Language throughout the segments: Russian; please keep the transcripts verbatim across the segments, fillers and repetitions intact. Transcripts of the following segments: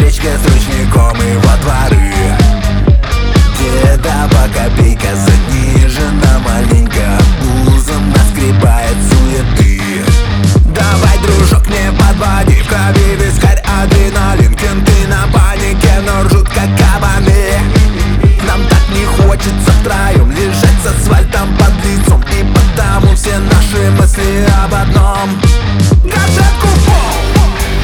печке с ручником и во дворы. Дедова копейка занижена маленько, пузом наскребает суеты. Давай, дружок, не подводи, в крови вискарь, адреналин, кенты на панике, но ржут как кабаны. Нам так не хочется втроем лежать с асфальтом под лицом, и потому все наши мысли об одном: гаджетку в пол.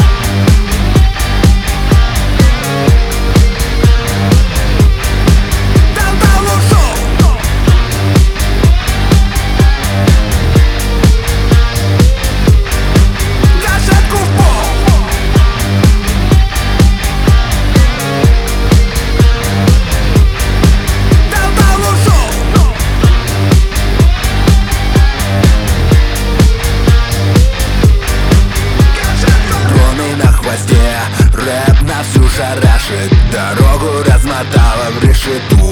Рэп на всю шарашит, дорогу размотала в решету.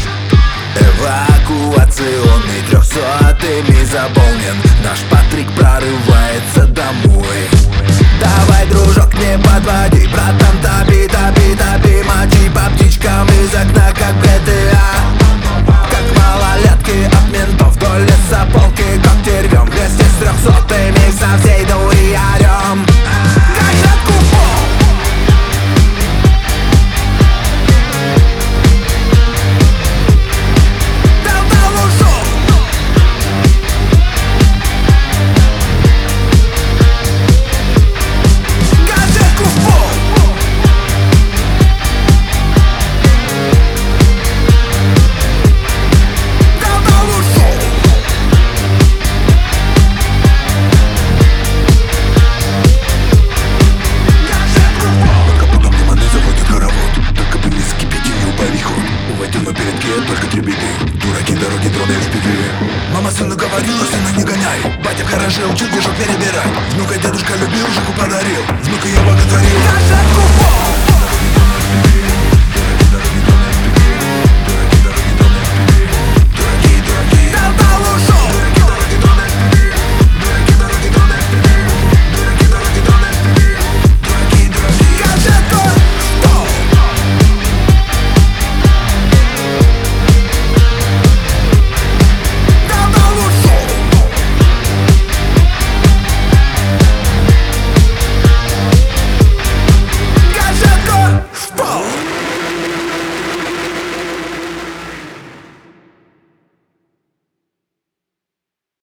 Эвакуационный трехсотыми заполнен, наш Патрик прорывается домой. Давай, дружок, не подводи, братан, топи, топи, топи, мочи по птичкам из окна, как в джи ти эй. Как малолетки от ментов вдоль лесополки, когти рвем вместе с трехсотыми, со всей дури орем: гаджетку в пол. Только три беды, дураки, дороги, дроны эф пи ви. Мама сыну говорила, сына не гоняй, батя в гараже учил движок перебирать. Внука дедушка любил, жику подарил, внука я боготворил.